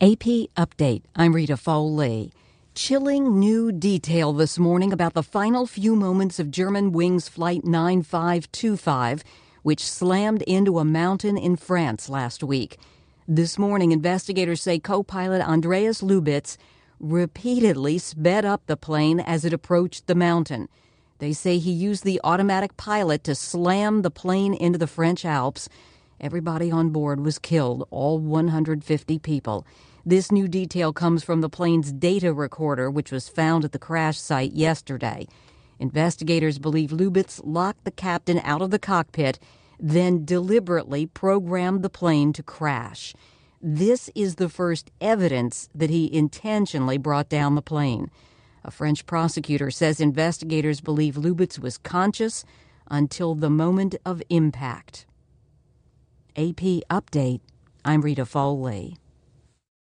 AP Update. I'm Rita Foley. Chilling new detail this morning about the final few moments of Germanwings Flight 9525, which slammed into a mountain in France last week. This morning, investigators say co-pilot Andreas Lubitz repeatedly sped up the plane as it approached the mountain. They say he used the automatic pilot to slam the plane into the French Alps. Everybody on board was killed, all 150 people. This new detail comes from the plane's data recorder, which was found at the crash site yesterday. Investigators believe Lubitz locked the captain out of the cockpit, then deliberately programmed the plane to crash. This is the first evidence that he intentionally brought down the plane. A French prosecutor says investigators believe Lubitz was conscious until the moment of impact. AP Update. I'm Rita Foley.